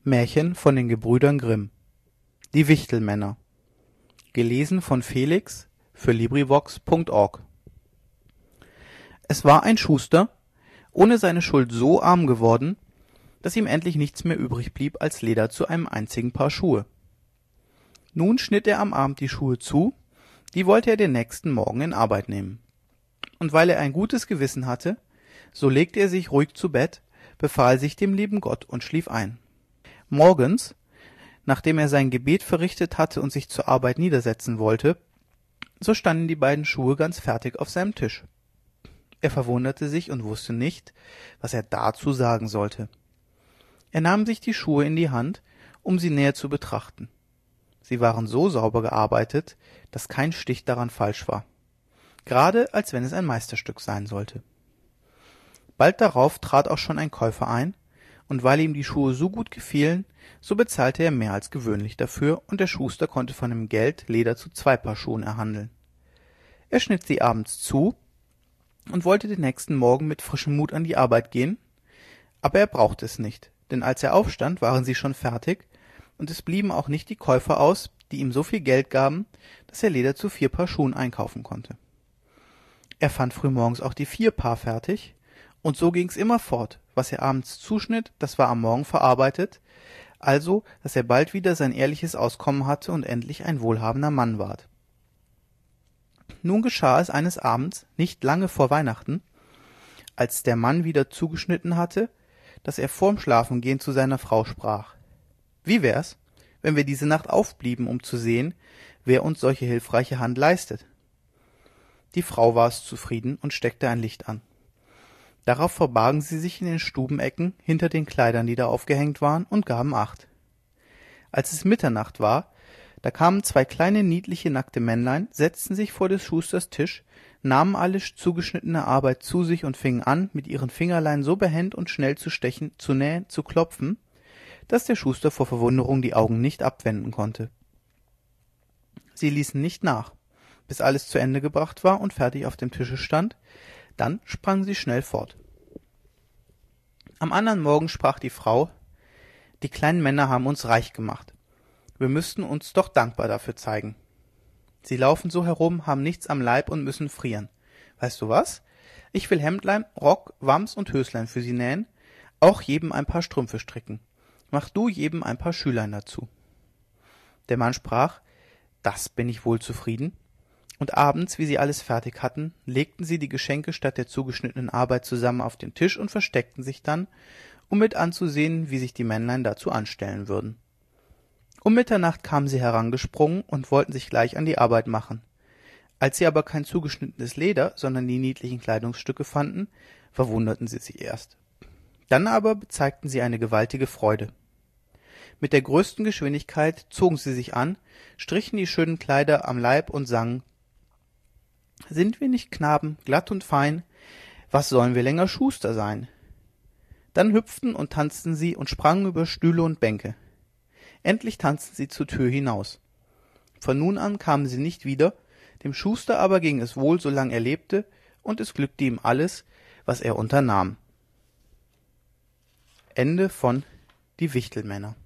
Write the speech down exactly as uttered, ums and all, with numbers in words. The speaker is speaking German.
Märchen von den Gebrüdern Grimm. Die Wichtelmänner. Gelesen von Felix für LibriVox Punkt org. Es war ein Schuster, ohne seine Schuld so arm geworden, dass ihm endlich nichts mehr übrig blieb als Leder zu einem einzigen Paar Schuhe. Nun schnitt er am Abend die Schuhe zu, die wollte er den nächsten Morgen in Arbeit nehmen. Und weil er ein gutes Gewissen hatte, so legte er sich ruhig zu Bett, befahl sich dem lieben Gott und schlief ein. Morgens, nachdem er sein Gebet verrichtet hatte und sich zur Arbeit niedersetzen wollte, so standen die beiden Schuhe ganz fertig auf seinem Tisch. Er verwunderte sich und wusste nicht, was er dazu sagen sollte. Er nahm sich die Schuhe in die Hand, um sie näher zu betrachten. Sie waren so sauber gearbeitet, dass kein Stich daran falsch war, gerade als wenn es ein Meisterstück sein sollte. Bald darauf trat auch schon ein Käufer ein, und weil ihm die Schuhe so gut gefielen, so bezahlte er mehr als gewöhnlich dafür, und der Schuster konnte von dem Geld Leder zu zwei Paar Schuhen erhandeln. Er schnitt sie abends zu und wollte den nächsten Morgen mit frischem Mut an die Arbeit gehen, aber er brauchte es nicht, denn als er aufstand, waren sie schon fertig, und es blieben auch nicht die Käufer aus, die ihm so viel Geld gaben, dass er Leder zu vier Paar Schuhen einkaufen konnte. Er fand frühmorgens auch die vier Paar fertig, und so ging's immer fort. Was er abends zuschnitt, das war am Morgen verarbeitet, also, dass er bald wieder sein ehrliches Auskommen hatte und endlich ein wohlhabender Mann ward. Nun geschah es eines Abends, nicht lange vor Weihnachten, als der Mann wieder zugeschnitten hatte, dass er vorm Schlafengehen zu seiner Frau sprach: »Wie wär's, wenn wir diese Nacht aufblieben, um zu sehen, wer uns solche hilfreiche Hand leistet?« Die Frau war es zufrieden und steckte ein Licht an. Darauf verbargen sie sich in den Stubenecken hinter den Kleidern, die da aufgehängt waren, und gaben acht. Als es Mitternacht war, da kamen zwei kleine niedliche nackte Männlein, setzten sich vor des Schusters Tisch, nahmen alle zugeschnittene Arbeit zu sich und fingen an, mit ihren Fingerlein so behend und schnell zu stechen, zu nähen, zu klopfen, dass der Schuster vor Verwunderung die Augen nicht abwenden konnte. Sie ließen nicht nach, bis alles zu Ende gebracht war und fertig auf dem Tische stand. Dann sprangen sie schnell fort. Am andern Morgen sprach die Frau: »Die kleinen Männer haben uns reich gemacht. Wir müssten uns doch dankbar dafür zeigen. Sie laufen so herum, haben nichts am Leib und müssen frieren. Weißt du was? Ich will Hemdlein, Rock, Wams und Höslein für sie nähen, auch jedem ein paar Strümpfe stricken. Mach du jedem ein paar Schülein dazu.« Der Mann sprach: »Das bin ich wohl zufrieden.« Und abends, wie sie alles fertig hatten, legten sie die Geschenke statt der zugeschnittenen Arbeit zusammen auf den Tisch und versteckten sich dann, um mit anzusehen, wie sich die Männlein dazu anstellen würden. Um Mitternacht kamen sie herangesprungen und wollten sich gleich an die Arbeit machen. Als sie aber kein zugeschnittenes Leder, sondern die niedlichen Kleidungsstücke fanden, verwunderten sie sich erst. Dann aber bezeigten sie eine gewaltige Freude. Mit der größten Geschwindigkeit zogen sie sich an, strichen die schönen Kleider am Leib und sangen: »Sind wir nicht Knaben, glatt und fein, was sollen wir länger Schuster sein?« Dann hüpften und tanzten sie und sprangen über Stühle und Bänke. Endlich tanzten sie zur Tür hinaus. Von nun an kamen sie nicht wieder, dem Schuster aber ging es wohl, solange er lebte, und es glückte ihm alles, was er unternahm. Ende von Die Wichtelmänner.